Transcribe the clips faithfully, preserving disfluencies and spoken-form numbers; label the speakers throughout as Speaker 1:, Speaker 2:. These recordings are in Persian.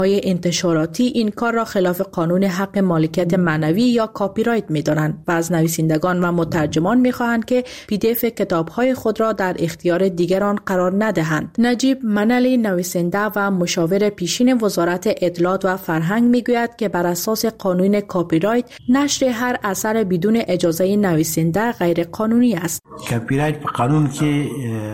Speaker 1: های انتشاراتی این کار را خلاف قانون حق مالکیت معنوی یا کاپی رایت می‌دانند و از نویسندگان و مترجمان می‌خواهند که پی دی اف کتاب‌های خود را در اختیار دیگران قرار ندهند. نجیب منلی نویسنده و مشاور پیشین وزارت اطلاعات و فرهنگ می‌گوید که بر اساس قانون کاپی رایت نشر هر اثر بدون اجازه نویسنده غیر قانونی است.
Speaker 2: کاپی رایت به قانون که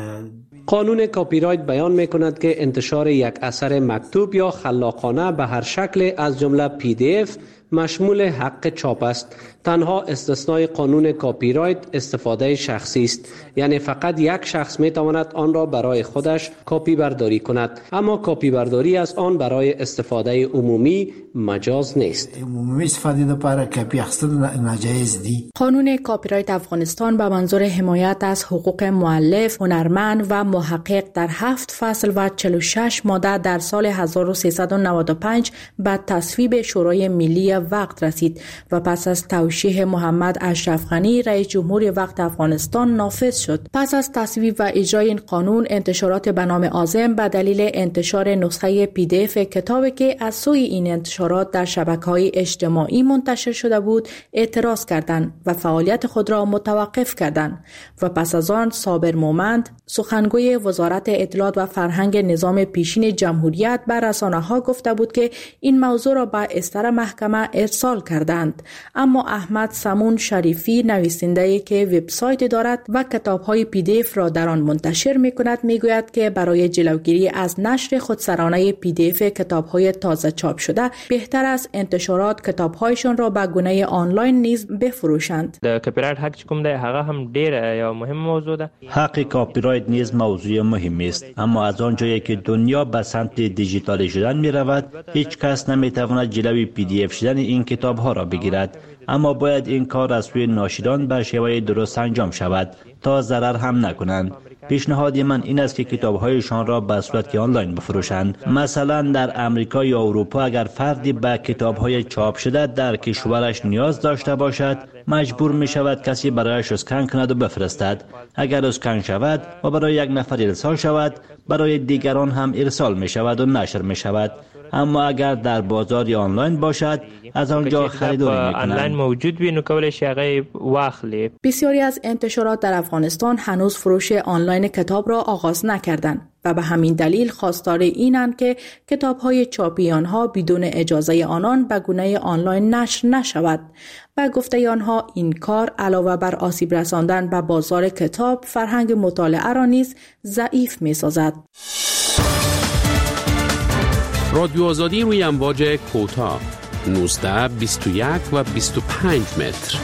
Speaker 3: قانون کاپی رایت بیان می‌کند که انتشار یک اثر مکتوب یا خلاقانه به هر شکل از جمله پی دی اف مشمول حق چاپ است. تنها استثنای قانون کاپی رایت استفاده شخصی است، یعنی فقط یک شخص می تواند آن را برای خودش کاپی برداری کند، اما کاپی برداری از آن برای استفاده عمومی مجاز نیست.
Speaker 2: عمومی استفاده لپاره کاپی اخیستن ناجایز دی.
Speaker 1: قانون کاپی رایت افغانستان به منظور حمایت از حقوق مؤلف، هنرمند و محقق در هفت فصل و چهل و شش ماده در سال هزار و سیصد و نود و پنج به تصویب شورای ملی وقت رسید و پس از توشیح محمد اشرف غنی رئیس جمهور وقت افغانستان نافذ شد. پس از تصویب و اجرای این قانون، انتشارات به نام عازم به دلیل انتشار نسخه پی دی اف کتابی که از سوی این انتشارات در شبکه‌های اجتماعی منتشر شده بود اعتراض کردند و فعالیت خود را متوقف کردند و پس از آن صابر مومند، سخنگوی وزارت اطلاعات و فرهنگ نظام پیشین جمهوریت به رسانه‌ها گفته بود که این موضوع را به استر محکمه ارسال کردند. اما احمد سمون شریفی، نویسنده‌ای که وبسایت دارد و کتاب‌های پی دی اف را در آن منتشر می‌کند، می‌گوید که برای جلوگیری از نشر خودسرانه پی دی اف کتاب‌های تازه چاپ شده بهتر است انتشارات کتاب‌هایشان را به گونه آنلاین نیز بفروشند.
Speaker 4: د کاپی رایت حق کوم دی هغه هم ډیر یا مهم موضوع ده.
Speaker 5: حق کاپی رایت نیز موضوع مهمی است، اما از آنجایی که دنیا به سمت دیجیتال شدن می‌رود، هیچ کس نمی‌تواند جلوی پی دی اف شدن این کتاب‌ها را بگیرد، اما باید این کار از سوی ناشران به شیوه درست انجام شود تا ضرر هم نکنند. پیشنهاد من این است که کتاب‌هایشان را به صورت آنلاین بفروشند. مثلا در امریکا یا اروپا اگر فردی به کتاب‌های چاپ شده در کشورش نیاز داشته باشد، مجبور می شود کسی برایش اسکن کند و بفرستد. اگر اسکن شود و برای یک نفر ارسال شود، برای دیگران هم ارسال می شود و نشر می شود. اما اگر در بازار آنلاین باشد، از آنجا خریداری می‌کنند.
Speaker 4: آنلاین موجود وي نو کولای شي هغه واخلي.
Speaker 1: بسیاری از انتشارات در افغانستان هنوز فروش آنلاین کتاب را آغاز نکردند و به همین دلیل خواستار اینند که کتاب‌های چاپی آنها بدون اجازه آنان به گونه آنلاین نشر نشود. و گفته آنها این کار علاوه بر آسیب رساندن به بازار کتاب، فرهنگ مطالعه را نیز ضعیف می‌سازد.
Speaker 6: رادیو آزادی روی امواج کوتاه نوزده، بیست و یک و بیست و پنج متر.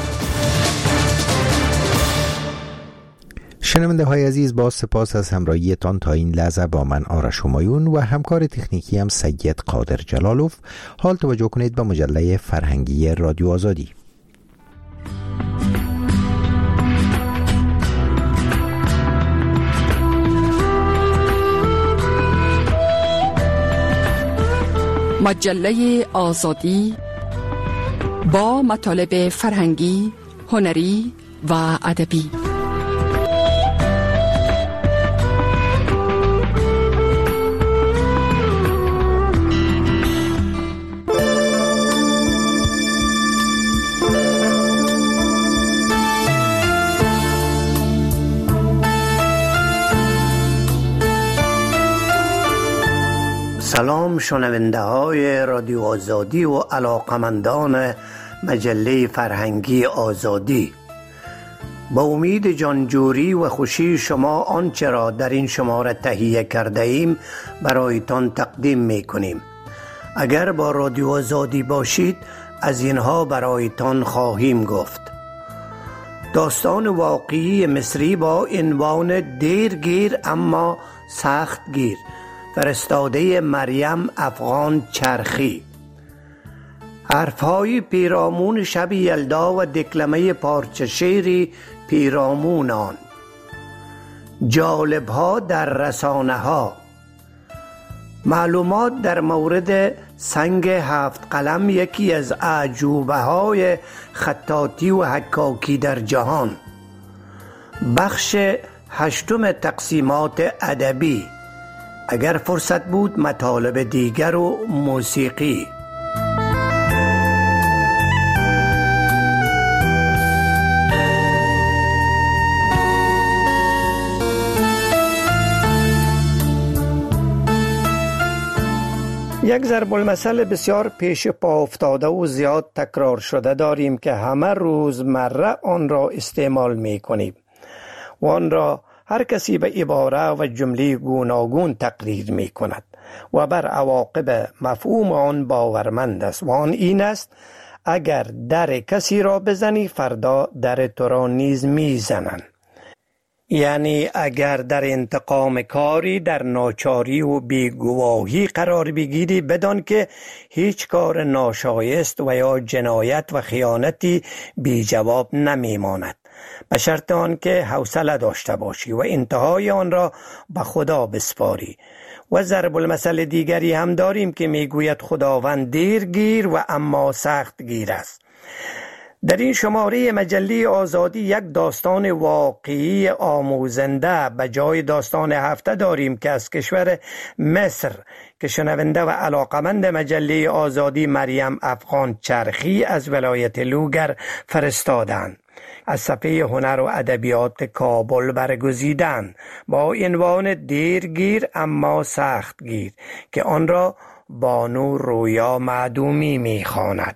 Speaker 7: شنونده های عزیز، با سپاس از همراهیتان تا این لحظه با من آرش همایون و همکار تکنیکی هم سید قادر جلالوف. حال توجه کنید به مجله فرهنگی رادیو آزادی.
Speaker 8: مجله آزادی با مطالب فرهنگی، هنری و ادبی.
Speaker 9: سلام شنونده های رادیو آزادی و علاقمندان مجله فرهنگی آزادی. با امید جانجوری و خوشی شما آنچه را در این شماره تهیه کرده ایم برایتان تقدیم می کنیم. اگر با رادیو آزادی باشید از اینها برایتان خواهیم گفت. داستان واقعی مصری با عنوان دیرگیر اما سخت گیر، فرستاده مریم افغان چرخی. حرفهای پیرامون شب یلدا و دکلمه پارچه شعری پیرامون آن. جالبها در رسانه ها. معلومات در مورد سنگ هفت قلم، یکی از اعجوبه های خطاطی و حکاکی در جهان. بخش هشتم تقسیمات ادبی. اگر فرصت بود مطالب دیگر و موسیقی. یک ضرب المثل بسیار پیش پا افتاده و زیاد تکرار شده داریم که همه روزمره آن را استعمال می کنیم و آن را هر کسی به عباره و جمله گوناگون تقریر می کند و بر عواقب مفهوم آن باورمند است و آن این است: اگر در کسی را بزنی فردا در تو را نیز می زنند. یعنی اگر در انتقام کاری در ناچاری و بیگواهی قرار بگیری، بدان که هیچ کار ناشایست و یا جنایت و خیانتی بی جواب نمی ماند، به شرط آن که حوصله داشته باشی و انتهای آن را به خدا بسپاری. و ضرب المثل دیگری هم داریم که می گوید خداوند دیرگیر و اما سخت گیر است. در این شماره مجله آزادی یک داستان واقعی آموزنده به جای داستان هفته داریم که از کشور مصر که شنونده و علاقمند مجله آزادی مریم افغان چرخی از ولایت لوگر فرستادند. از صفحه هنر و ادبیات کابل برگزیدند با عنوان دیرگیر اما سختگیر که آن را بانو رویا معدومی می‌خواند.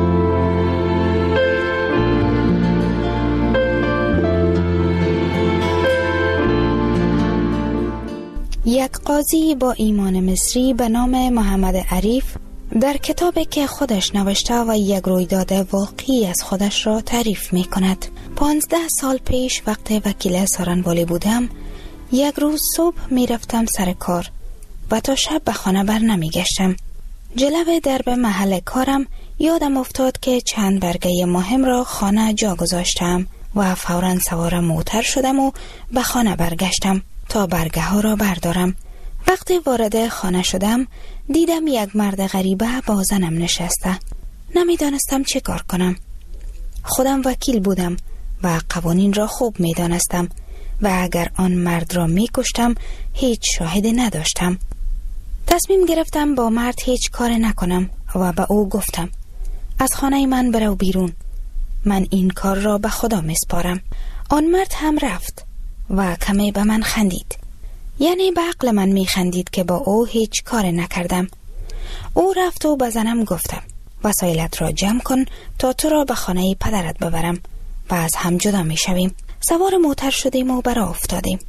Speaker 10: یک قاضی با ایمان مصری به نام محمد عریف در کتابی که خودش نوشته و یک رویداد واقعی از خودش را تعریف می کند. پانزده سال پیش وقتی وکیل سارنوالی بودم، یک روز صبح می رفتم سر کار و تا شب به خانه بر نمی گشتم. جلوی درب محل کارم یادم افتاد که چند برگه مهم را خانه جا گذاشتم و فوراً سوار موتر شدم و به خانه برگشتم تا برگه ها را بردارم. وقتی وارد خانه شدم دیدم یک مرد غریبه با زنم نشسته. نمیدانستم چه کار کنم. خودم وکیل بودم و قوانین را خوب میدانستم و اگر آن مرد را میکشتم هیچ شاهدی نداشتم. تصمیم گرفتم با مرد هیچ کار نکنم و به او گفتم: از خانه من برو بیرون، من این کار را به خدا میسپارم. آن مرد هم رفت و کمی به من خندید. یعنی به عقل من می خندید که با او هیچ کار نکردم. او رفت و به زنم گفتم: وسایلت را جمع کن تا تو را به خانه پدرت ببرم و از هم جدا می شویم. سوار موتر شدیم و برا افتادیم.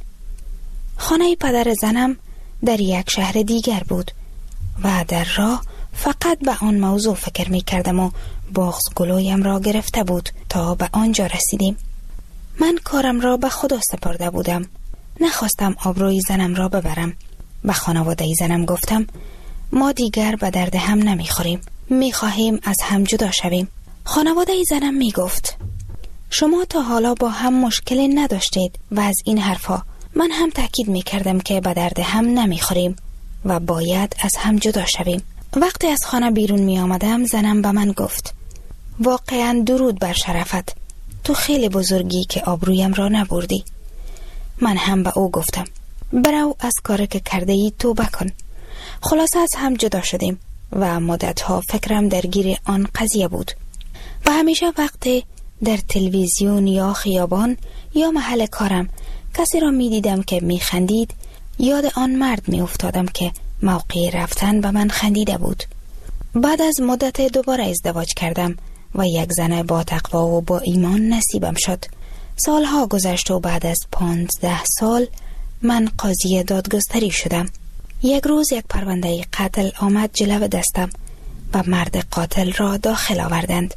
Speaker 10: خانه پدر زنم در یک شهر دیگر بود و در راه فقط به آن موضوع فکر می کردم و بغض گلویم را گرفته بود تا به آنجا رسیدیم. من کارم را به خدا سپرده بودم. نخواستم آبروی زنم را ببرم. به خانواده زنم گفتم: ما دیگر به درد هم نمیخوریم، میخواهیم از هم جدا شویم. خانواده زنم میگفت: شما تا حالا با هم مشکلی نداشتید و از این حرفا. من هم تاکید میکردم که به درد هم نمیخوریم و باید از هم جدا شویم. وقتی از خانه بیرون می آمدم زنم به من گفت: واقعا درود بر شرفت، تو خیلی بزرگی که آبرویم را نبردی. من هم به او گفتم: برو از کاری که کرده ای توبه کن. خلاصه از هم جدا شدیم و مدتها فکرم درگیر آن قضیه بود و همیشه وقتی در تلویزیون یا خیابان یا محل کارم کسی را می دیدم که می خندید، یاد آن مرد می افتادم که موقع رفتن به من خندیده بود. بعد از مدت دوباره ازدواج کردم و یک زن با تقوا و با ایمان نصیبم شد. سالها گذشت و بعد از پانزده سال من قاضی دادگستری شدم. یک روز یک پرونده قتل آمد جلو دستم و مرد قاتل را داخل آوردند.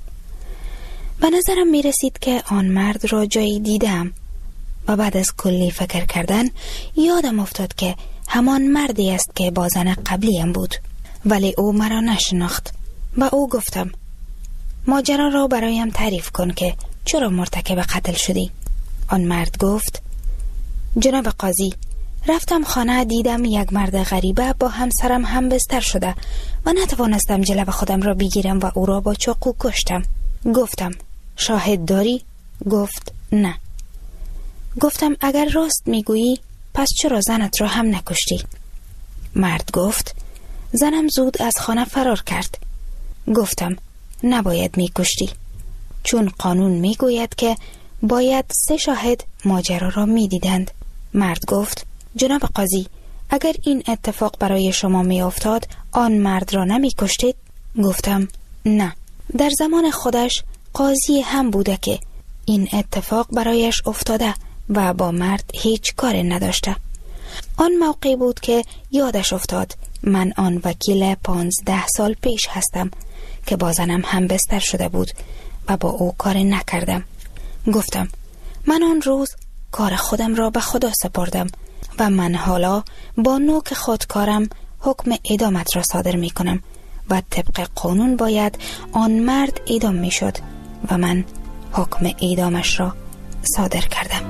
Speaker 10: به نظرم می رسید که آن مرد را جایی دیدم و بعد از کلی فکر کردن یادم افتاد که همان مردی است که با زن قبلیم بود، ولی او مرا نشناخت. با او گفتم: ماجرا را برایم تعریف کن که چرا مرتکب قتل شدی؟ آن مرد گفت: جناب قاضی، رفتم خانه، دیدم یک مرد غریبه با همسرم هم بستر شده و نتوانستم جلو خودم را بگیرم و او را با چاقو کشتم. گفتم: شاهد داری؟ گفت: نه. گفتم: اگر راست میگویی پس چرا زنت را هم نکشتی؟ مرد گفت زنم زود از خانه فرار کرد. گفتم نباید میکشتی، چون قانون میگوید که باید سه شاهد ماجرا را میدیدند. مرد گفت جناب قاضی، اگر این اتفاق برای شما میافتاد آن مرد را نمیکشتید؟ گفتم نه، در زمان خودش قاضی هم بوده که این اتفاق برایش افتاده و با مرد هیچ کار نداشته. آن موقع بود که یادش افتاد من آن وکیل پانزده سال پیش هستم که با زنم هم بستر شده بود و با او کار نکردم. گفتم من آن روز کار خودم را به خدا سپردم و من حالا با نوک خودکارم حکم اعدامت را صادر می کنم و طبق قانون باید آن مرد اعدام می شد و من حکم اعدامش را صادر کردم.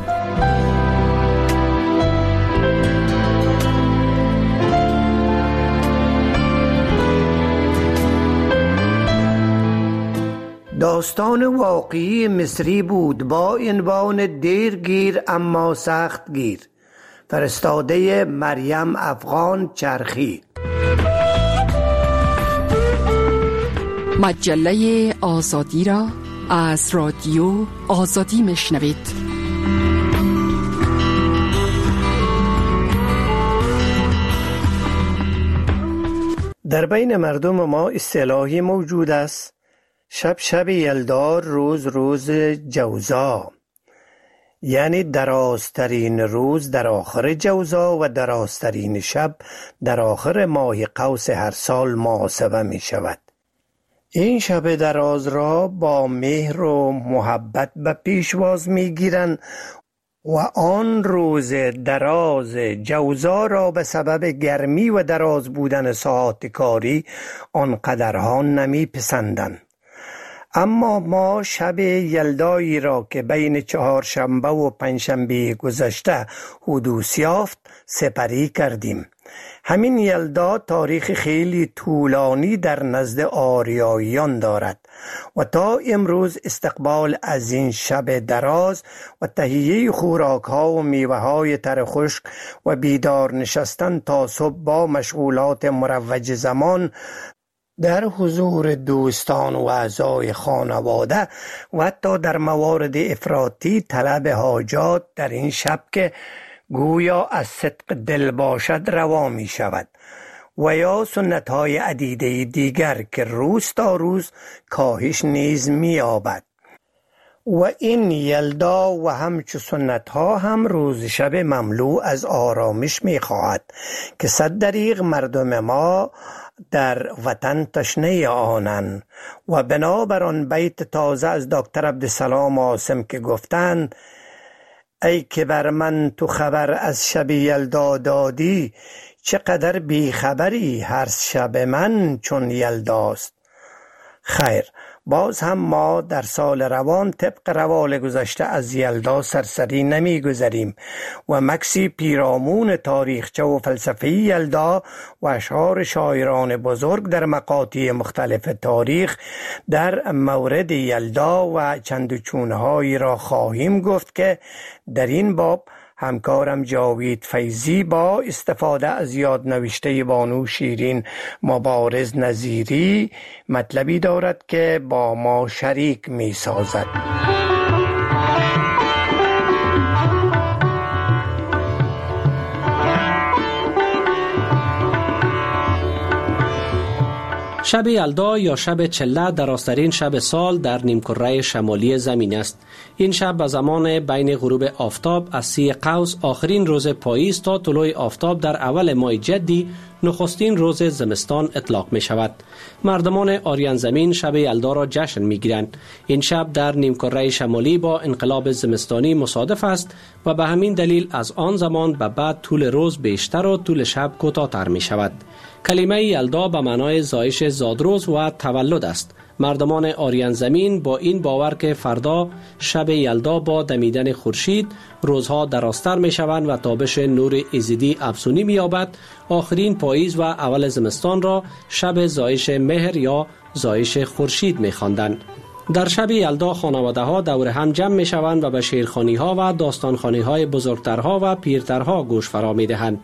Speaker 9: داستان واقعی مصری بود با عنوان دیرگیر اما سخت گیر، فرستاده مریم افغان چرخی.
Speaker 8: مجله آزادی را از رادیو آزادی میشنوید.
Speaker 9: در بین مردم ما اصطلاحی موجود است: شب شب یلدا، روز روز جوزا، یعنی درازترین روز در آخر جوزا و درازترین شب در آخر ماه قوس هر سال محاسبه می شود. این شب دراز را با مهر و محبت به پیشواز می گیرند و آن روز دراز جوزا را به سبب گرمی و دراز بودن ساعات کاری آنقدرها نمی پسندند. اما ما شب یلدایی را که بین چهارشنبه و پنجشنبه گذشته حدوث یافت سپری کردیم. همین یلدا تاریخ خیلی طولانی در نزد آریاییان دارد و تا امروز استقبال از این شب دراز و تهیه خوراک ها و میوه های تر خشک و بیدار نشستن تا صبح با مشغولات مروج زمان در حضور دوستان و اعضای خانواده و حتی در موارد افراطی طلب حاجات در این شب که گویا از صدق دل باشد روا می شود و یا سنت های عدیده دیگر که روز تا روز کاهش نیز می یابد. و این یلدا و همچو سنت ها هم روز شب مملو از آرامش می خواهد که صد دریغ مردم ما در وطن تشنه آنند و بنابر آن بیت تازه از دکتر عبدالسلام عاصم که گفتند: ای که بر من تو خبر از شب یلدا دادی، چقدر بی خبری هر شب من چون یلداست. خیر، باز هم ما در سال روان طبق روال گذشته از یلدا سرسری نمی گذریم و مکسی پیرامون تاریخچه و فلسفه یلدا و اشعار شاعران بزرگ در مقاطع مختلف تاریخ در مورد یلدا و چندوچونهایی را خواهیم گفت که در این باب همکارم جاوید فیضی با استفاده از یادنوشته بانو شیرین مبارز نظیری مطلبی دارد که با ما شریک می سازد.
Speaker 3: شب یلدا یا شب چله درازترین شب سال در نیمکره شمالی زمین است. این شب به زمان بین غروب آفتاب از سی قوس آخرین روز پاییز تا طلوع آفتاب در اول ماه جدی نخستین روز زمستان اطلاق می شود. مردمان آریان زمین شب یلدا را جشن می گیرند. این شب در نیمکره شمالی با انقلاب زمستانی مصادف است و به همین دلیل از آن زمان به بعد طول روز بیشتر و طول شب کوتاه‌تر می شود. کلمه یلدا به معنای زایش زادروز و تولد است. مردمان آریان زمین با این باور که فردا شب یلدا با دمیدن خورشید روزها درازتر می شوند و تابش نور ایزدی افزونی می یابد، آخرین پاییز و اول زمستان را شب زایش مهر یا زایش خورشید می خواندند. در شب یلدا خانواده ها دور هم جمع می شوند و به شعرخوانی ها و داستانخوانی های بزرگترها و پیرترها گوش فرا می دهند.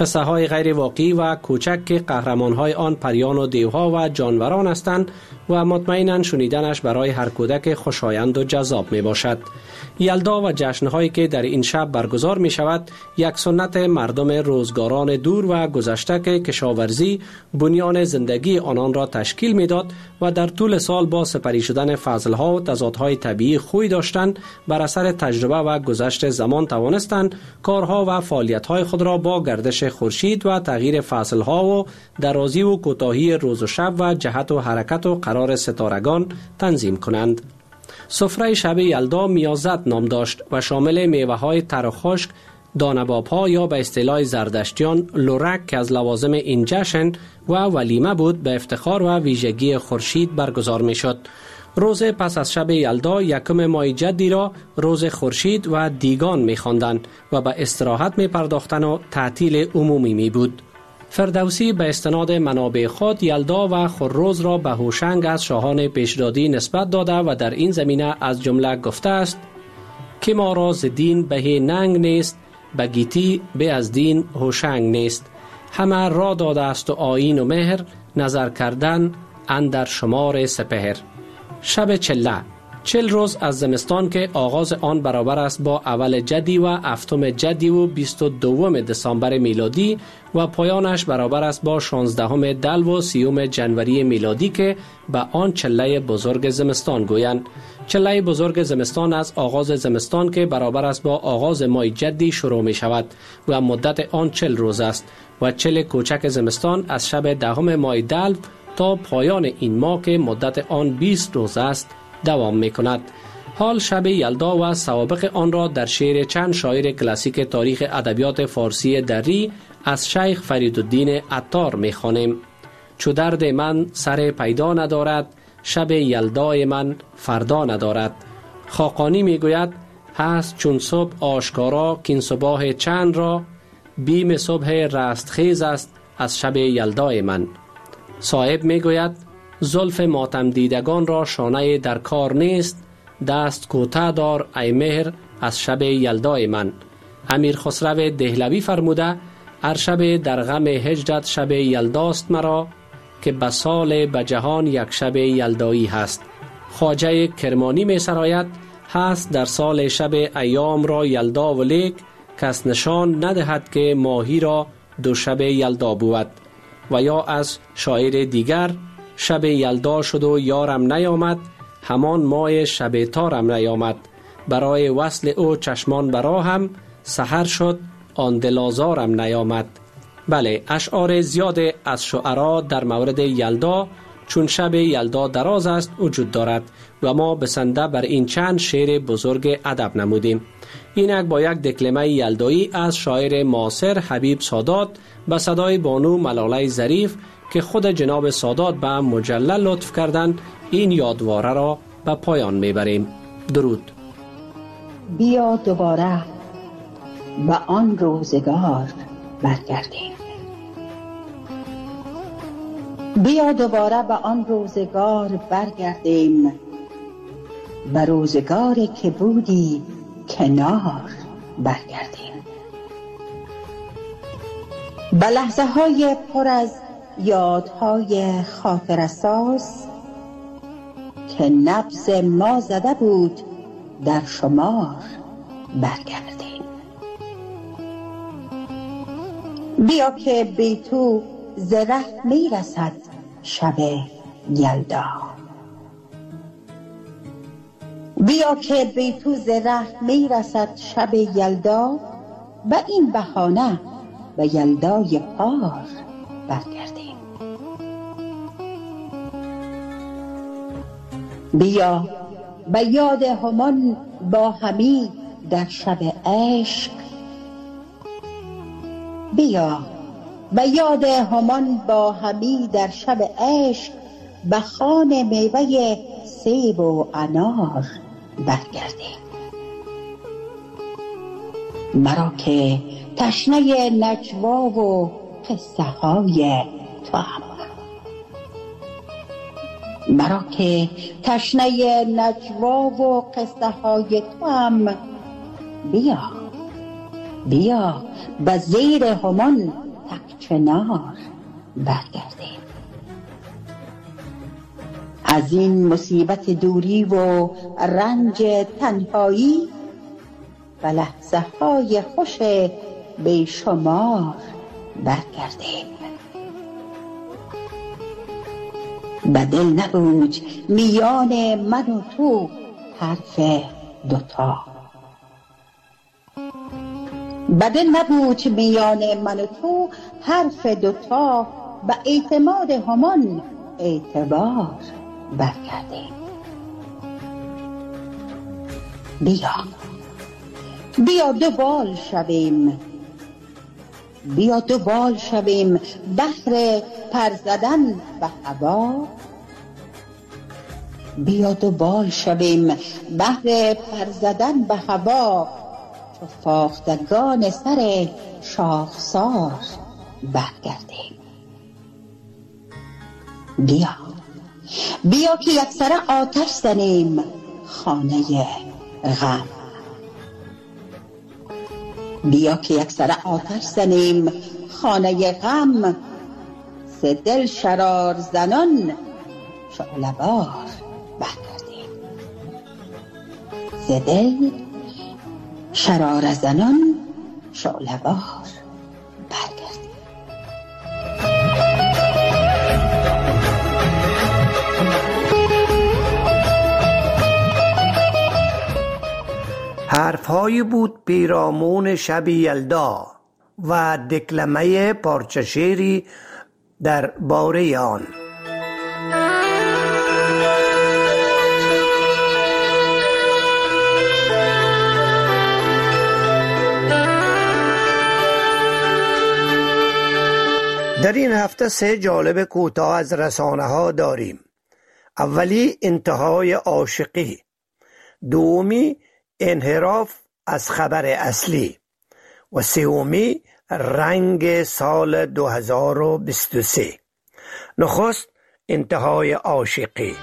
Speaker 3: قصه های غیر واقعی و کوچک که قهرمان های آن پریان و دیوها و جانوران هستند و مطمئناً شنیدنش برای هر کودک خوشایند و جذاب می باشد. یلدا و جشنهایی که در این شب برگزار می شود یک سنت مردم روزگاران دور و گذشته که کشاورزی بنیان زندگی آنان را تشکیل می داد و در طول سال با سپری شدن فضلها و تضادهای طبیعی خوی داشتند بر اثر تجربه و گذشت زمان توانستند کارها و فعالیت‌های خود را با گردش خورشید و تغییر فصلها و درازی و کوتاهی روز و شب و جهت و حرکت و قرار ستارگان تنظیم کنند. سفره شب یلدا میازت نام داشت و شامل میوه‌های تر و خشک، دانه‌باب‌ها یا به اصطلاح زردشتیان لورک که از لوازم این جشن و ولیمه بود به افتخار و ویژگی خورشید برگزار می‌شد. روز پس از شب یلدا یکم ماه جدی را روز خورشید و دیگان می‌خواندند و به استراحت می‌پرداختند و تعطیل عمومی می بود. فردوسی به استناد منابع خود یلدا و خورروز را به هوشنگ از شاهان پیشدادی نسبت داده و در این زمینه از جمله گفته است که ما را ز دین بهی ننگ نیست، به گیتی به از دین هوشنگ نیست. همه را داده است و آیین و مهر، نظر کردن اندر شمار سپهر. شب چله چل روز از زمستان که آغاز آن برابر است با اول جدی و هفتم جدی و بیست و دوم دسامبر میلادی و پایانش برابر است با شانزدهم دلو و سیوم جنوری میلادی که به آن چله بزرگ زمستان گویند. چله بزرگ زمستان از آغاز زمستان که برابر است با آغاز ماه جدی شروع می شود و مدت آن چل روز است و چل کوچک زمستان از شب دهم ماه دلو تا پایان این ماه که مدت آن بیست روز است دوام می کند. حال شب یلدا و سوابق آن را در شعر چند شاعر کلاسیک تاریخ ادبیات فارسی دری از شیخ فریدالدین عطار می خوانیم. چو درد من سر پیدا ندارد، شب یلدای من فردا ندارد. خاقانی می گوید هست چون صبح آشکارا کین صباح چند را، بیم صبح رستخیز است از شب یلدای من. صاحب می گوید زلف ماتم دیدگان را شانه در کار نیست، دست کوته دار ای مهر از شب یلدای من. امیر خسرو دهلوی فرموده هر شب در غم هجرت شب یلداست مرا، که به سال به جهان یک شب یلدایی هست. خواجه کرمانی می سراید هست در سال شب ایام را یلدا و لیک، کس نشان ندهد که ماهی را دو شب یلدا بود. و یا از شاعر دیگر شب یلدا شد و یارم نیامد، همان ماه شب تارم نیامد. برای وصل او چشمان برا هم، سحر شد آن دلازارم نیامد. بله، اشعار زیاد از شعرا در مورد یلدا چون شب یلدا دراز است وجود دارد و ما بسنده بر این چند شعر بزرگ ادب نمودیم. اینک با یک دکلمه یلدایی از شاعر معاصر حبیب سادات به صدای بانو ملاله ظریف که خود جناب سادات به مجلل لطف کردند این یادواره را به پایان میبریم. درود.
Speaker 11: بیا دوباره به آن روزگار برگردیم. بیا دوباره به آن روزگار برگردیم، به روزگاری که بودی کنار برگردیم. به لحظه های پر از یادهای خاطر اساس که نفس ما زده بود در شمار برگردیم. بیا که بی تو زره می رسد شب یلدا، بیا که بی تو زره می رسد شب یلدا، به این بهانه به یلدای پار برگردیم. بیا به یاد همان با همی در شب عشق، بیا به یاد همان با همی در شب عشق، به خوان میوه سیب و انار برگردیم. مرا که تشنه نجوا و قصه های تو هم، مرا که تشنه نجوا و قصه های تو هم، بیا بیا به زیر همان کنار برگردیم. از این مصیبت دوری و رنج تنهایی و لحظه های خوش بیشمار برگردیم. بدل نبود میان من و تو حرف دوتا، بدل نبود میان من و تو حرف دوتا، به اعتماد همان اعتبار برگردیم. بیا بیا دو بال شویم، بیا دو بال شویم بهر پر زدن به هوا، بیا دو بال شویم بهر پر زدن به هوا، چو فاختگان سر شاخسار برگردیم. بیا بیا که یکسره آتش زنیم خانه غم، بیا که یکسره آتش زنیم خانه غم، ز دل شرار زنان شعله‌وار برگردیم. ز دل شرار زنان شعله‌وار برگردیم.
Speaker 9: حرفهایی بود پیرامون شب یلدا و دکلمه پارچه شعری در باره آن. در این هفته سه جالب کوتاه از رسانه ها داریم. اولی انتهای عاشقی، دومی انحراف از خبر اصلی و سومی رنگ سال دو هزار و بیست و سه. نخست انتهای عاشقی.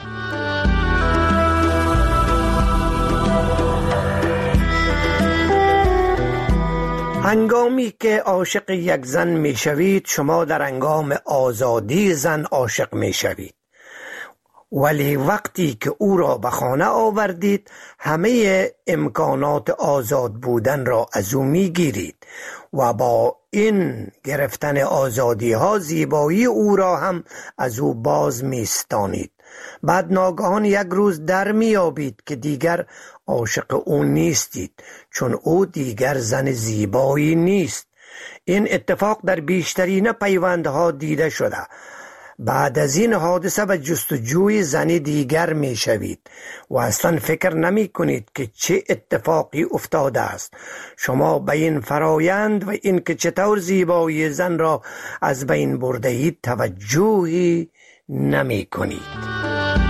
Speaker 9: هنگامی که عاشق یک زن می شوید، شما در هنگام آزادی زن عاشق می شوید، ولی وقتی که او را به خانه آوردید همه امکانات آزاد بودن را از او می گیرید و با این گرفتن آزادی ها زیبایی او را هم از او باز می ستانید. بعد ناگهان یک روز در می یابید که دیگر عاشق او نیستید، چون او دیگر زن زیبایی نیست. این اتفاق در بیشترین پیوندها دیده شده. بعد از این حادثه به جستجوی زن دیگر می شوید و اصلا فکر نمی کنید که چه اتفاقی افتاده است. شما به این فرایند و این که چطور زیبایی زن را از بین برده اید توجهی نمی کنید.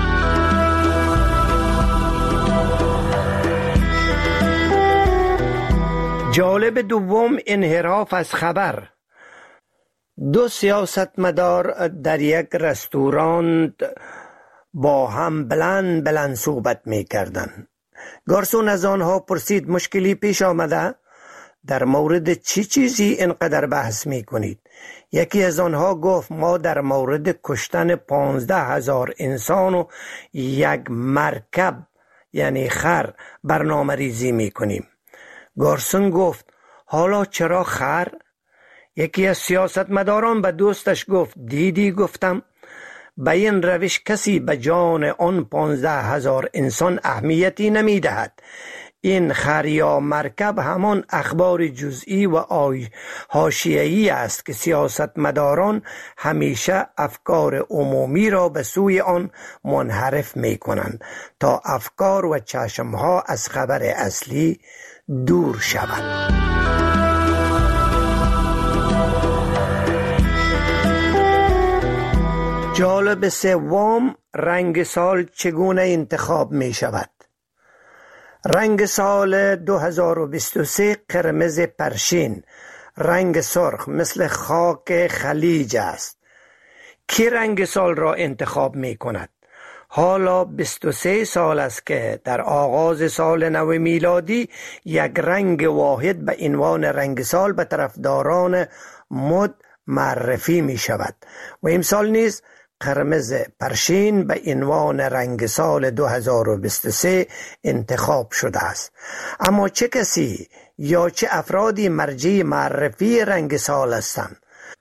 Speaker 9: جالب دوم انحراف از خبر. دو سیاستمدار در یک رستوران با هم بلند بلند صحبت می کردن. گارسون از آنها پرسید مشکلی پیش آمده؟ در مورد چی چیزی اینقدر بحث می کنید؟ یکی از آنها گفت ما در مورد کشتن پانزده هزار انسان و یک مرکب یعنی خر برنامه ریزی می کنیم. گارسون گفت حالا چرا خر؟ یکی از سیاستمداران به دوستش گفت دیدی گفتم به این روش کسی به جان آن پانزده هزار انسان اهمیتی نمی دهد. این خر یا مرکب همان اخبار جزئی و حاشیه‌ای است که سیاستمداران همیشه افکار عمومی را به سوی آن منحرف می کنند تا افکار و چشمها از خبر اصلی دور شوند. جالب سوم رنگ سال چگونه انتخاب می شود؟ رنگ سال دو هزار و بیست و سه قرمز پرشین، رنگ سرخ مثل خاک خلیج است. کی رنگ سال را انتخاب می کند؟ حالا بیست و سه سال است که در آغاز سال نو میلادی یک رنگ واحد به عنوان رنگ سال به طرفداران مد معرفی می شود و امسال نیز قرمز پرشین به عنوان رنگ سال دو هزار و بیست و سه انتخاب شده است. اما چه کسی یا چه افرادی مرجع معرفی رنگ سال هستند؟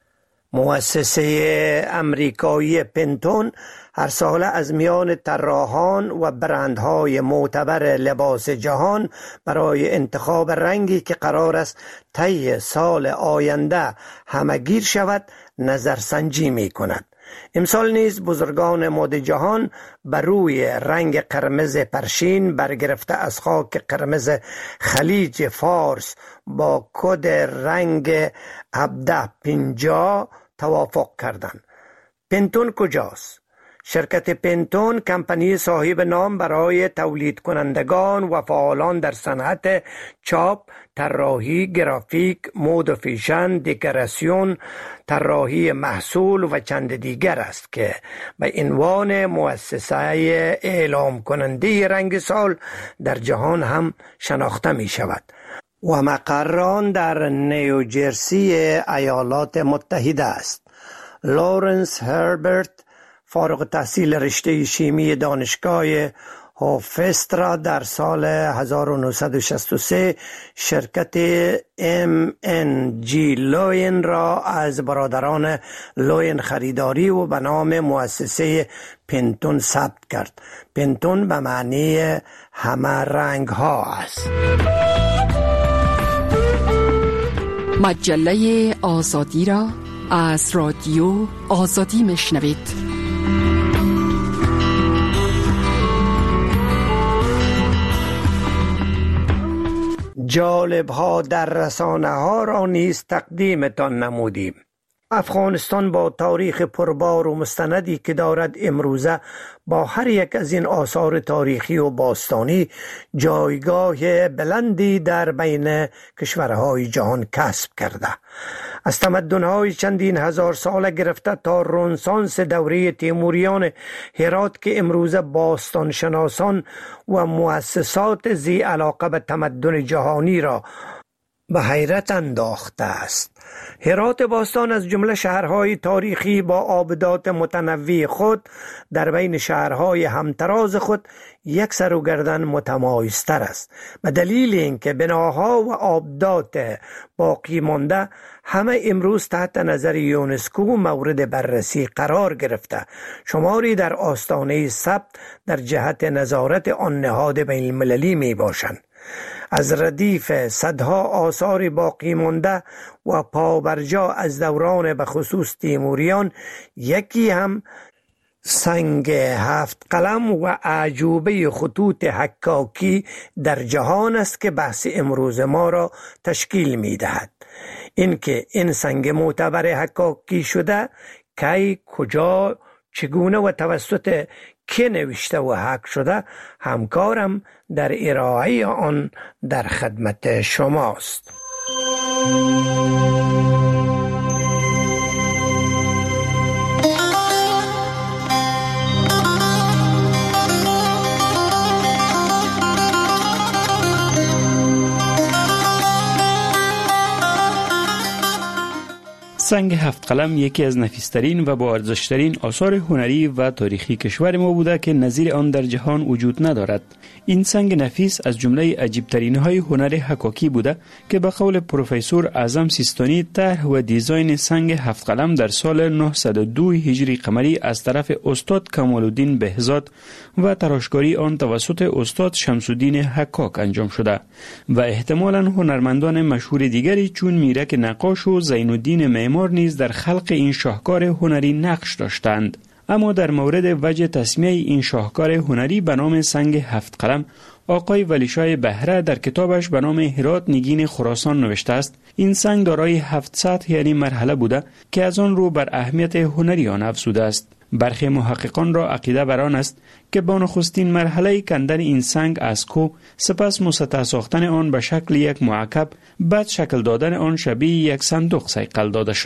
Speaker 9: مؤسسه امریکایی پنتون هر سال از میان طراحان و برندهای معتبر لباس جهان برای انتخاب رنگی که قرار است طی سال آینده همگیر شود نظرسنجی می کند. امسال نیز بزرگان مد جهان بر روی رنگ قرمز پرشین برگرفته از خاک قرمز خلیج فارس با کد رنگ هفده پنجاه توافق کردند. پنتون کجاست؟ شرکت پنتون کمپانی صاحب نام برای تولید کنندگان و فعالان در صنعت چاپ، طراحی، گرافیک، مد و فیشن، دکوراسیون، طراحی محصول و چند دیگر است که به عنوان مؤسسه اعلام کننده رنگ سال در جهان هم شناخته می شود و مقران در نیوجرسی ایالات متحده است. لورنس هربرت فارغ التحصیل رشته شیمی دانشگاه هوفسترا در سال هزار و نهصد و شصت و سه شرکت ام ان جی لوین را از برادران لوین خریداری و به نام مؤسسه پنتون ثبت کرد. پنتون به معنی همه رنگ ها است.
Speaker 8: مجله آزادی را از رادیو آزادی میشنوید.
Speaker 9: جالب ها در رسانه ها را نیز تقدیمتان نمودیم. افغانستان با تاریخ پربار و مستندی که دارد امروزه با هر یک از این آثار تاریخی و باستانی جایگاه بلندی در بین کشورهای جهان کسب کرده. از تمدن‌های چندین هزار ساله گرفته تا رنسانس دوره تیموریان هرات که امروزه باستان شناسان و مؤسسات ذی علاقه به تمدن جهانی را به حیرت انداخته است. هرات باستان از جمله شهرهای تاریخی با آبدات متنوع خود در بین شهرهای همتراز خود یک سر و گردن متمایزتر است. به دلیل اینکه بناها و آبدات باقی مانده همه امروز تحت نظر یونسکو مورد بررسی قرار گرفته، شماری در آستانه ثبت در جهت نظارت آن نهاد بین المللی می باشند. از ردیف صدها آثار باقی مانده و پابرجا از دوران به خصوص تیموریان یکی هم سنگ هفت قلم و اعجوبه خطوط حکاکی در جهان است که بحث امروز ما را تشکیل می دهد. اینکه این سنگ معتبر حکاکی شده کی، کجا، چگونه و توسط که نوشته و حک شده، همکارم در ارائه آن در خدمت شماست.
Speaker 12: سنگ هفت قلم یکی از نفیسترین و با ارزشترین آثار هنری و تاریخی کشور ما بوده که نظیر آن در جهان وجود ندارد. این سنگ نفیس از جمله عجیبترین های هنر حکاکی بوده که به قول پروفسور اعظم سیستانی طرح و دیزاین سنگ هفت قلم در سال نهصد و دو هجری قمری از طرف استاد کمال الدین بهزاد و تراشکاری آن توسط استاد شمس الدین حکاک انجام شده و احتمالاً هنرمندان مشهور دیگری چون میرک نقاش و زین الدین معمار نیز در خلق این شاهکار هنری نقش داشتند. اما در مورد وجه تسمیه این شاهکار هنری به نام سنگ هفت قلم، آقای ولیشاه بهره در کتابش به نام هرات نگین خراسان نوشته است: این سنگ دارای هفت سطح یعنی مرحله بوده که از آن رو بر اهمیت هنری آن افزوده است. برخی محققان را عقیده بر آن است که با نخستین مرحله کندن این سنگ از کوه، سپس مسطح ساختن آن به شکل یک معکب، بعد شکل دادن آن شبیه یک صندوق صیقل داده شده.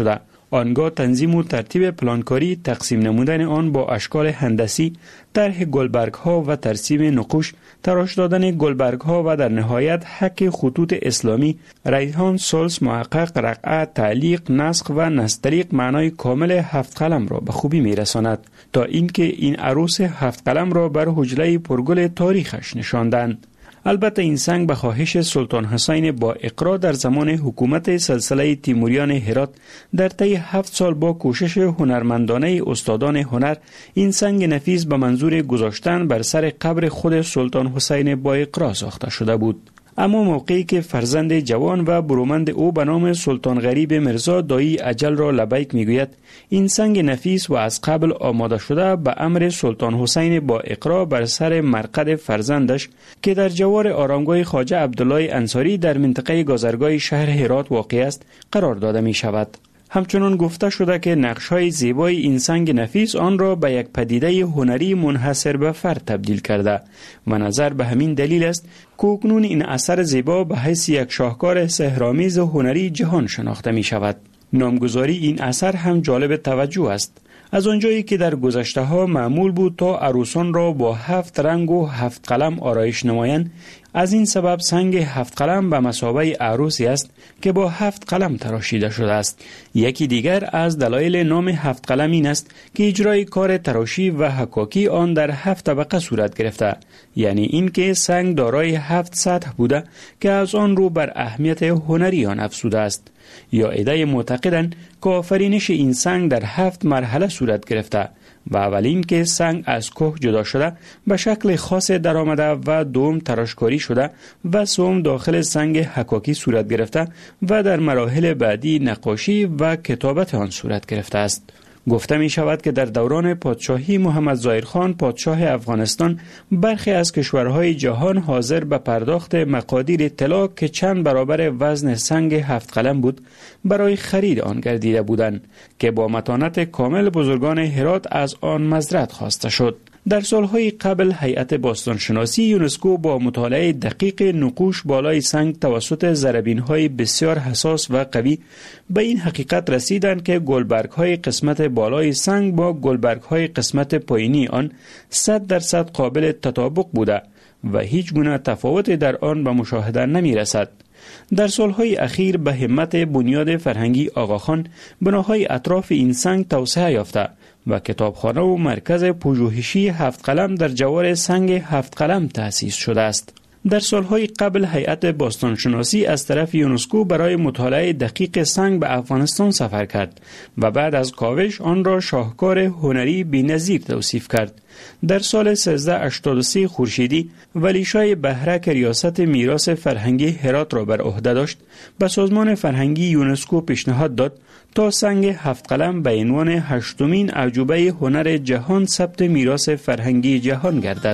Speaker 12: آنگاه تنظیم و ترتیب پلانکاری، تقسیم نمودن آن با اشکال هندسی، طرح گلبرگ ها و ترسیم نقوش، تراش دادن گلبرگ ها و در نهایت حک خطوط اسلامی، ریحان، سلس، محقق، رقعه، تعلیق، نسخ و نستریق معنای کامل هفت قلم را به خوبی می رساند تا اینکه این عروس هفت قلم را بر حجله پرگل تاریخش نشاندند. البته این سنگ به خواهش سلطان حسین با اقرا در زمان حکومت سلسله تیموریان هرات در طی هفت سال با کوشش هنرمندانه استادان هنر این سنگ نفیس به منظور گذاشتن بر سر قبر خود سلطان حسین با اقرا ساخته شده بود. اما موقعی که فرزند جوان و برومند او به نام سلطان غریب مرزا دایی اجل را لبیک میگوید، این سنگ نفیس و از قبل آماده شده به امر سلطان حسین با اقرا بر سر مرقد فرزندش که در جوار آرامگاه خواجه عبدالله انصاری در منطقه گذرگاه شهر هرات واقع است قرار داده می شود. همچنان گفته شده که نقش‌های زیبای این سنگ نفیس آن را به یک پدیده هنری منحصر به فرد تبدیل کرده و نظر به همین دلیل است که اکنون این اثر زیبا به حیث یک شاهکار سحرآمیز هنری جهان شناخته می شود. نامگذاری این اثر هم جالب توجه است. از آنجایی که در گذشته ها معمول بود تا عروسان را با هفت رنگ و هفت قلم آرایش نمایند، از این سبب سنگ هفت قلم به مثابه عروسی است که با هفت قلم تراشیده شده است. یکی دیگر از دلایل نام هفت قلم این است که اجرای کار تراشی و حکاکی آن در هفت طبقه صورت گرفته، یعنی این که سنگ دارای هفت سطح بوده که از آن رو بر اهمیت هنری آن افزوده است. یا عده معتقدند که آفرینش این سنگ در هفت مرحله صورت گرفته و اولین که سنگ از کوه جدا شده به شکل خاص در آمده و دوم تراشکاری شده و سوم داخل سنگ حکاکی صورت گرفته و در مراحل بعدی نقاشی و کتابت آن صورت گرفته است. گفته می شود که در دوران پادشاهی محمد ظاهر خان پادشاه افغانستان برخی از کشورهای جهان حاضر به پرداخت مقادیر طلا که چند برابر وزن سنگ هفت قلم بود برای خرید آن گردیده بودند که با متانت کامل بزرگان هرات از آن مزرعت خواسته شد. در سالهای قبل هیئت باستانشناسی یونسکو با مطالعه دقیق نقوش بالای سنگ توسط ضربین‌های بسیار حساس و قوی به این حقیقت رسیدند که گلبرگ‌های قسمت بالای سنگ با گلبرگ‌های قسمت پایینی آن صد درصد قابل تطابق بوده و هیچ گونه تفاوتی در آن به مشاهده نمی‌رسد. در سالهای اخیر به همت بنیاد فرهنگی آقاخان بناهای اطراف این سنگ توسعه یافته و کتابخانه و مرکز پژوهشی هفت قلم در جوار سنگ هفت قلم تأسیس شده است. در سالهای قبل هیئت باستانشناسی از طرف یونسکو برای مطالعه دقیق سنگ به افغانستان سفر کرد و بعد از کاوش آن را شاهکار هنری بی‌نظیر توصیف کرد. در سال سیزده هشتاد و سه خورشیدی ولی شاه بهرک ریاست میراث فرهنگی هرات را بر عهده داشت، به سازمان فرهنگی یونسکو پیشنهاد داد تا سنگ هفت قلم به عنوان هشتمین اعجوبه هنر جهان ثبت میراث فرهنگی جهان گردد.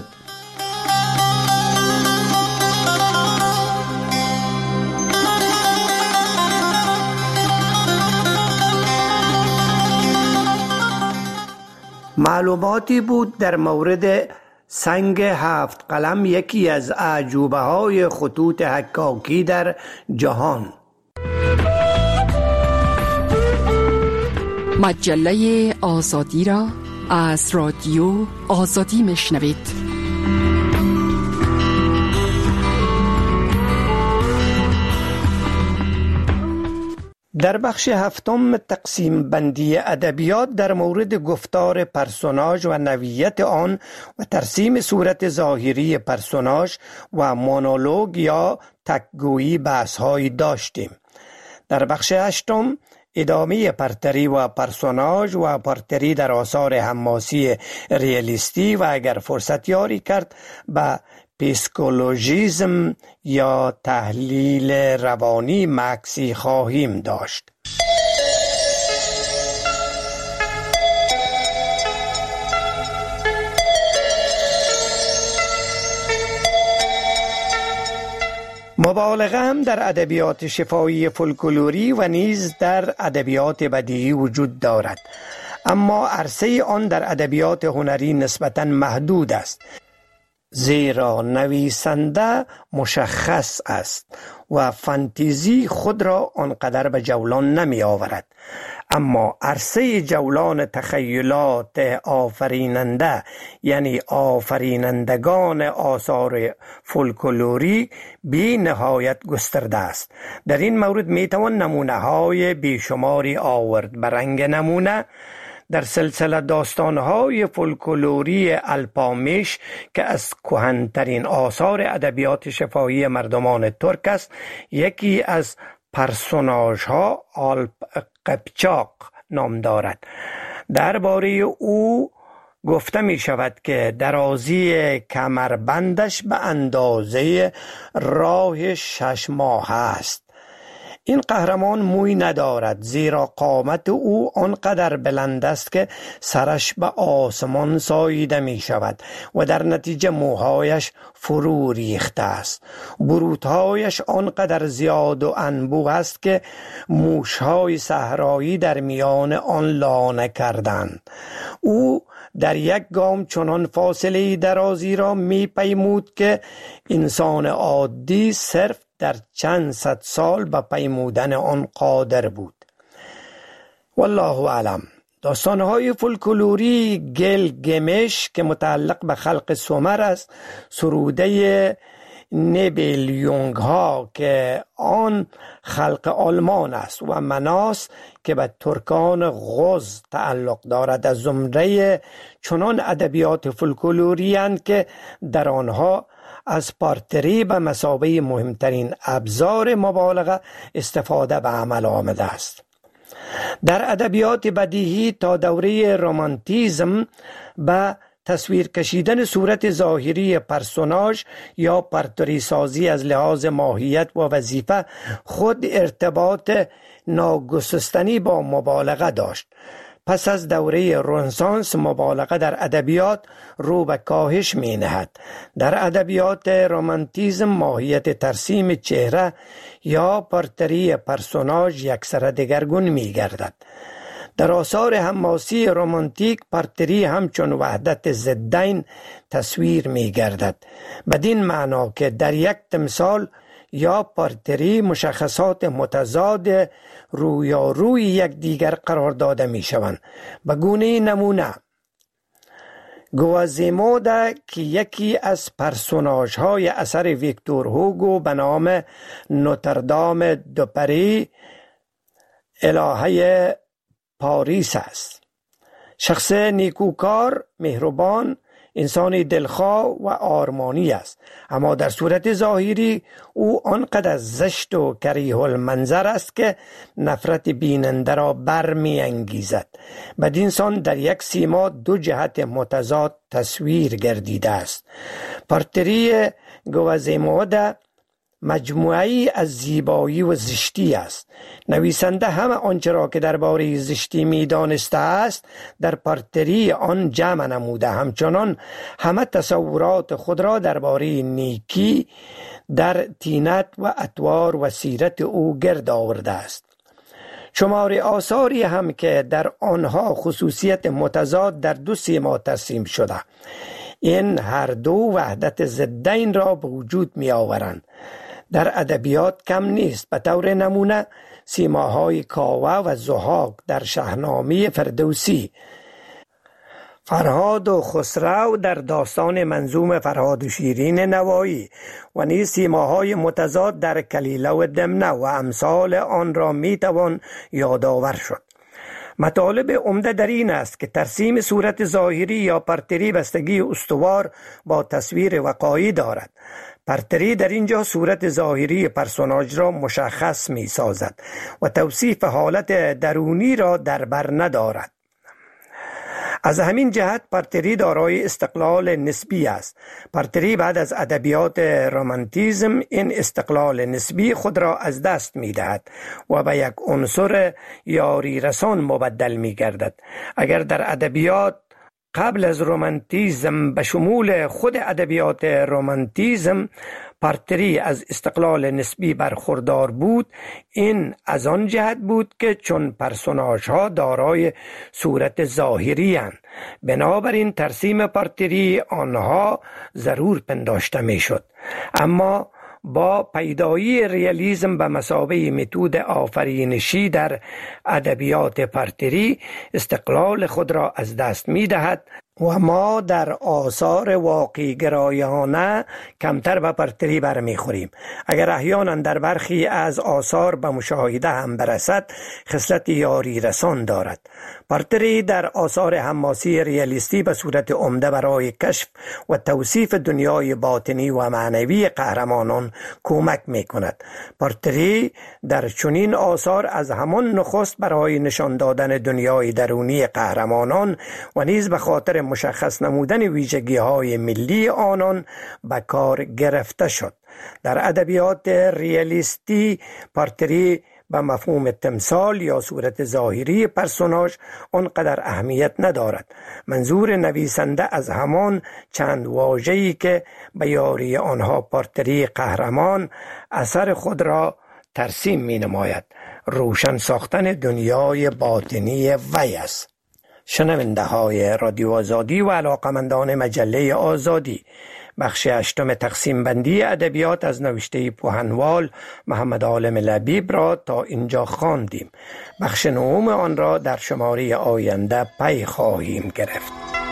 Speaker 9: معلوماتی بود در مورد سنگ هفت قلم، یکی از اعجوبه های خطوط حکاکی در جهان.
Speaker 8: مجله آزادی را از رادیو آزادی میشنوید.
Speaker 9: در بخش هفتم تقسیم بندی ادبیات در مورد گفتار پرسوناژ و نوعیت آن و ترسیم صورت ظاهری پرسوناژ و مونولوگ یا تکگویی بحث‌هایی داشتیم. در بخش هشتم ادامه پرتری و پرسوناژ و پرتری در آثار حماسی ریالیستی و اگر فرصت یاری کرد به پیسکولوژیزم یا تحلیل روانی مکسی خواهیم داشت. مبالغه هم در ادبیات شفاهی فولکلوری و نیز در ادبیات بدیهی وجود دارد، اما عرصه آن در ادبیات هنری نسبتاً محدود است، زیرا نویسنده مشخص است و فانتزی خود را آنقدر به جولان نمی آورد، اما عرصه جولان تخیلات آفریننده یعنی آفرینندگان آثار فولکلوری بی نهایت گسترده است. در این مورد می توان نمونه های بیشماری آورد. به رنگ نمونه در سلسله داستان‌های فولکلوری الپامیش که از کهن‌ترین آثار ادبیات شفاهی مردمان ترک است، یکی از پرسوناژها آلپ قپچاق نام دارد. درباره او گفته می شود که درازی کمربندش به اندازه راه شش ماه است. این قهرمان موی ندارد، زیرا قامت او آنقدر بلند است که سرش به آسمان ساییده می شود و در نتیجه موهایش فرو ریخته است. بروتهایش آنقدر زیاد و انبوه است که موشهای صحرایی در میان آن لانه کردند. او در یک گام چنان فاصله درازی را می پیمود که انسان عادی صرف در چند صد سال به پیمودن آن قادر بود. والله اعلم. داستانهای فولکلوری گیلگمش که متعلق به خلق سومر است، سروده نیبلیونگ ها که آن خلق آلمان است و مناس که به ترکان غز تعلق دارد، از زمره چنان ادبیات فولکلوری اند که در آنها از پارتری به مثابه مهمترین ابزار مبالغه استفاده به عمل آمده است. در ادبیات بدیهی تا دوره رمانتیزم به تصویر کشیدن صورت ظاهری پرسوناژ یا پارتری سازی از لحاظ ماهیت و وظیفه خود ارتباط ناگسستنی با مبالغه داشت. پس از دوره رنسانس مبالغه در ادبیات رو به کاهش می نهد. در ادبیات رمانتیزم ماهیت ترسیم چهره یا پارتری پرسوناژ یکسره دگرگون می گردد. در آثار حماسی رمانتیک پارتری همچون وحدت ضدین تصویر می گردد، بدین معنا که در یک تمثال یا پارتری مشخصات متضاد رویاروی یک دیگر قرار داده می شوند. به گونه نمونه گوازیمودا که یکی از پرسوناژ های اثر ویکتور هوگو به نام نوتردام دو پری الهه پاریس است. شخص نیکوکار، مهربان، انسان دلخواه و آرمانی است، اما در صورت ظاهری او آنقدر زشت و کریه المنظر است که نفرت بیننده را برمی انگیزد. بدین سان در یک سیما دو جهت متضاد تصویر گردیده است. پارتری گوازیمودا مجموعی از زیبایی و زشتی است. نویسنده همه آنچه را که درباره زشتی می دانسته است در پارتری آن جمع نموده، همچنان همه تصورات خود را درباره نیکی در طینت و اطوار و سیرت او گرد آورده است. شمار آثاری هم که در آنها خصوصیت متضاد در دو سیما ترسیم شده، این هر دو وحدت ضدین را به وجود می آورند. در ادبیات کم نیست. به طور نمونه سیماهای کاوه و ضحاک در شاهنامه فردوسی، فرهاد و خسرو در داستان منظوم فرهاد و شیرین نوایی و نیز سیماهای متضاد در کلیله و دمنه و امثال آن را می توان یادآور شد. مطالب عمده در این است که ترسیم صورت ظاهری یا پارتری بستگی استوار با تصویر وقایع دارد. پارتری در اینجا صورت ظاهری پرسوناژ را مشخص می سازد و توصیف حالت درونی را در بر ندارد. از همین جهت پارتری دارای استقلال نسبی است. پارتری بعد از ادبیات رمانتیزم این استقلال نسبی خود را از دست می دهد و به یک عنصر یاری رسان مبدل می گردد. اگر در ادبیات قبل از رمانتیزم به شمول خود ادبیات رمانتیزم پارتری از استقلال نسبی برخوردار بود، این از آن جهت بود که چون پرسوناژ ها دارای صورت ظاهری اند، بنابراین ترسیم پارتری آنها ضرور پنداشته می شد. اما با پیدایی ریالیسم به مثابه متد آفرینشی در ادبیات پارتری استقلال خود را از دست می دهد و ما در آثار واقعی گرایانه کمتر به پارتری برمیخوریم. اگر احیانا در برخی از آثار به مشاهده هم برسد، خصلت یاری رسان دارد. پارتری در آثار حماسی ریالیستی به صورت عمده برای کشف و توصیف دنیای باطنی و معنوی قهرمانان کمک می کند. پارتری در چنین آثار از همان نخست برای نشان دادن دنیای درونی قهرمانان و نیز به خاطر مشخص نمودن ویژگی های ملی آنان به کار گرفته شد. در ادبیات ریالیستی پارتری به مفهوم تمثال یا صورت ظاهری پرسوناژ آنقدر اهمیت ندارد. منظور نویسنده از همان چند واژه‌ای که به یاری آنها پارتری قهرمان اثر خود را ترسیم می نماید، روشن ساختن دنیای باطنی وی است. شنونده های رادیو آزادی و علاقمندان مجله آزادی، بخش هشتم تقسیم بندی ادبیات از نوشته پوهنوال محمد عالم لبیب را تا اینجا خواندیم. بخش نهم آن را در شماره آینده پی خواهیم گرفت.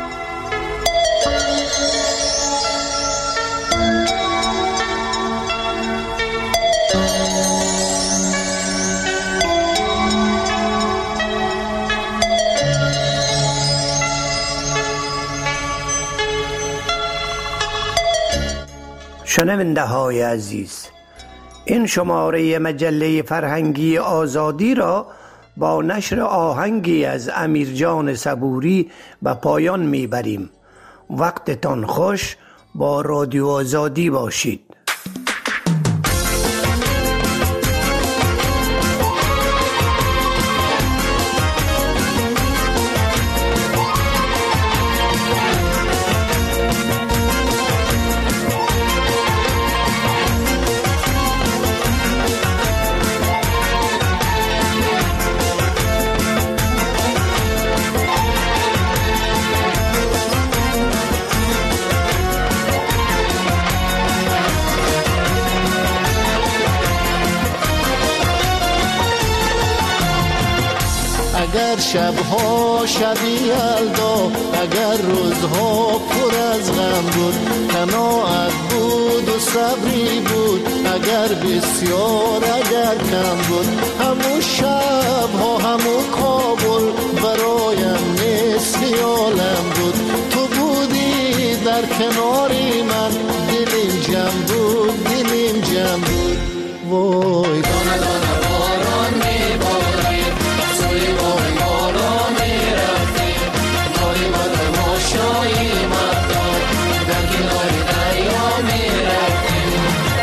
Speaker 9: شنونده های عزیز، این شماره مجله فرهنگی آزادی را با نشر آهنگی از امیرجان صبوری به پایان میبریم. وقتتان خوش، با رادیو آزادی باشید.
Speaker 13: اگر شبها شبی یلدا، اگر روزها پر از غم بود، قناعت بود و صبری بود، اگر بسیار اگر کم بود، همون شبها همون کابل برایم مثل عالم بود. تو بودی در کناری من، دلیم جمع بود، دلیم جمع بود. وای دانه دانه باران میبارید، سوی بای مالا میرفتیم، ناری باد ماشایی مردان، در کنار دریا میرفتیم.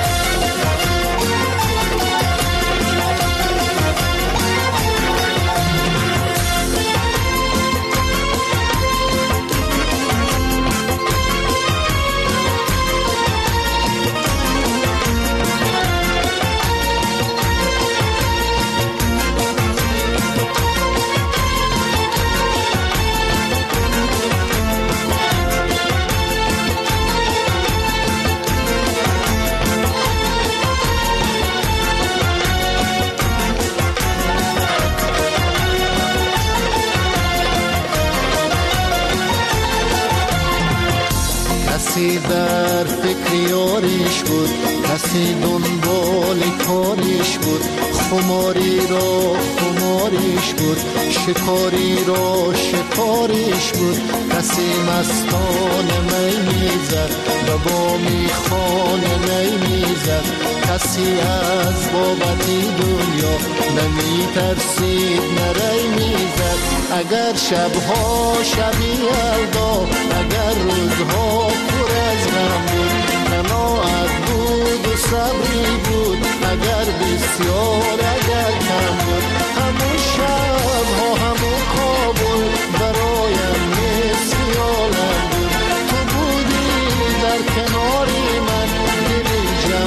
Speaker 13: کسی در فکر یاریش بود، کسی دنبال کاریش بود، خماری را خماریش بود، شکاری را شکاریش بود. کسی مستان می میزد، به بامی خانه می میزد، کسی از بابتی دنیا نمی ترسید نری میزد. اگر شبها شبی یلدا، اگر روزها پر از غم بود، قناعت بود و صبری بود، اگر بسیار اگر کم بود، همون شبها همون کابل برایم مثل عالم بود. تو بودی در کناری من، دلی جمع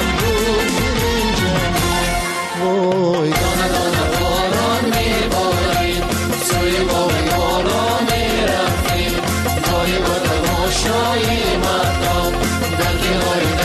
Speaker 13: های مردم در کنار